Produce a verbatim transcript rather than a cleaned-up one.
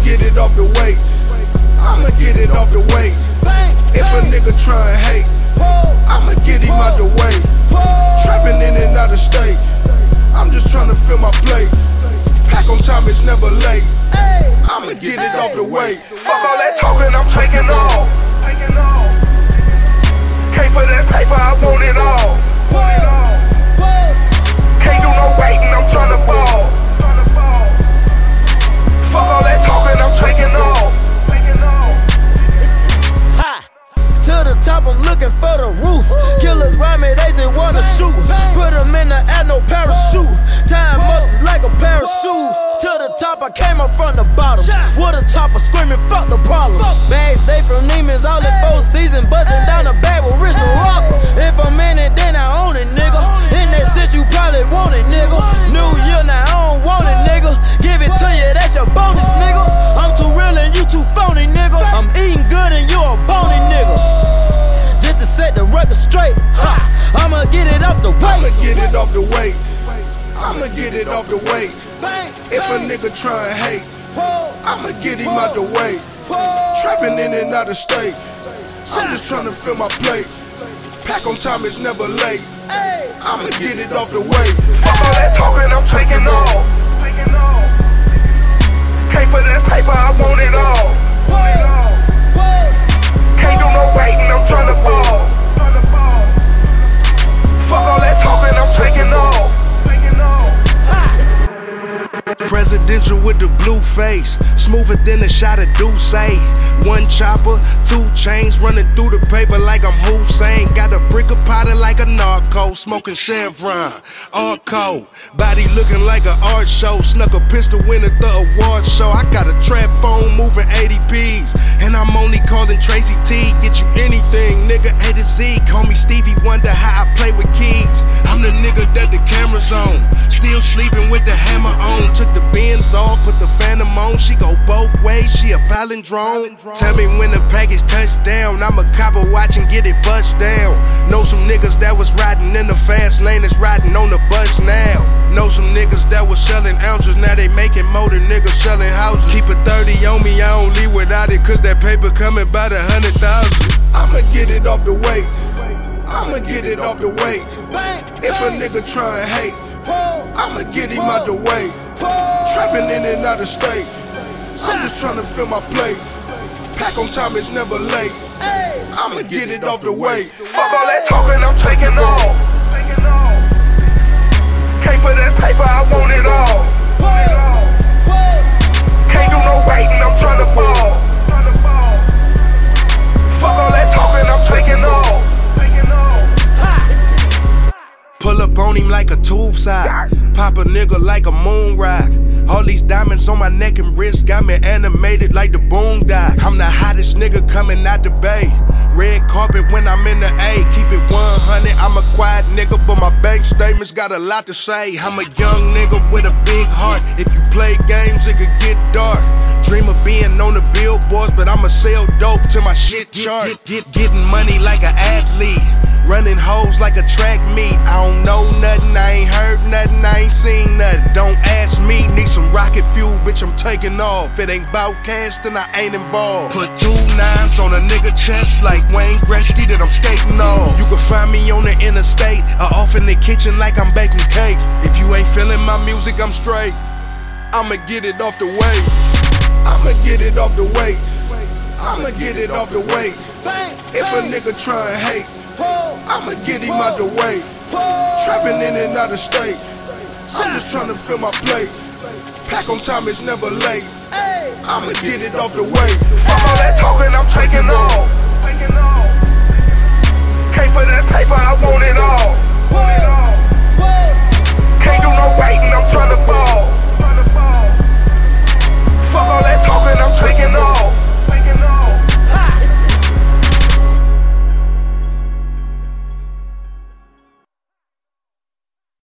get it off the way. I'ma get it off the way. If a nigga try and hate, I'ma get him out the way. Trapping in and out of state, I'm just trying to fill my plate. Pack on time, it's never late. I'ma get it off the way. Fuck all that talking, I'm taking off. Can't for that paper, I want it all. Can't do no waiting, I'm trying to ball. Fuck all that talking, I'm taking off. Ha! To the top, I'm looking for the roof. Killers rhyme me, they just wanna shoot. Put them in the air, no parachute. Time muscles like a pair of shoes. To the top, I came up from the bottom. With a chopper screaming, fuck the problems. Bags, they from Neiman's, all in four seasons. Bustin' down the bag with Rich the Rocker. If I'm in it, then I own it, nigga. In that shit, you probably want it, nigga. New year, now I don't want it, nigga. Give it to you, that's your bonus, nigga. I'm too real and you too phony, nigga. I'm eating good and you a bony, nigga. Just to set the record straight, ha! I'ma get it off the way. I'ma get it off the way. I'ma get it off the way. If a nigga try and hate, I'ma get him out the way. Trapping in and out of state, I'm just trying to fill my plate. Pack on time, it's never late. I'ma get it off the way. Fuck all that talking, I'm taking off. Can't for that paper, I want it all. Can't do no waiting, I'm trying to ball. Fuck all that talking, I'm taking off. Presidential with the blue face, smoother than a shot of Douce. One chopper, two chains, running through the paper like I'm Hussein. Got a brick of powder like a narco, smoking Chevron, Arco. Body looking like an art show, snuck a pistol in at the award show. I got a trap phone moving eighty P's, and I'm only calling Tracy T. Get you anything, nigga, A to Z. Call me Stevie Wonder, how I play with keys. I'm the nigga that the camera's on, still sleeping with the hammer on. Took the Benz off, put the Phantom on. She go both ways, she a palindrome. Tell me when the package touch down, I'm a copper watch and get it bust down. Know some niggas that was riding in the fast lane that's riding on the bus now. Know some niggas that was selling ounces, now they making more than niggas selling houses. Keep a thirty on me, I don't leave without it, cause that paper coming by the hundred thousand. I'ma get it off the way. I'ma get it off the way. If a nigga try and hate, I'ma get him out the way. Trapping in and out of state, I'm just trying to fill my plate. Pack on time, it's never late. I'ma get it off the way. Fuck all that talking, I'm taking off. Can't for that paper, I want it all. Can't do no waiting, I'm trying to ball. Fuck all that talking, I'm taking off. Pull up on him like a tube sock, pop a nigga like a moon rock. All these diamonds on my neck and wrist got me animated like the boondock. I'm the hottest nigga coming out the bay. Red carpet when I'm in the A, keep it one hundred. I'm a quiet nigga, but my bank statements got a lot to say. I'm a young nigga with a big heart. If you play games, it could get dark. Dream of being on the billboards, but I'ma sell dope to my shit chart. Get, get, getting money like an athlete, running hoes like a track meet. I don't know nothing, I ain't heard nothing, I ain't seen nothing. Don't ask me, need some rocket fuel, bitch, I'm taking off. It ain't bout cash, then I ain't involved. Put two nines on a nigga chest like Wayne Gretzky that I'm skating off. You can find me on the interstate, or off in the kitchen like I'm baking cake. If you ain't feeling my music, I'm straight. I'ma get it off the way. I'ma get it off the way. I'ma get it off the way. If a nigga try and hate, I'ma get him out the way. Trapping in and out of state, I'm just trying to fill my plate. Pack on time, it's never late. I'ma get it off the way. Fuck all that talking, I'm taking off. Can't for that paper, I want it all.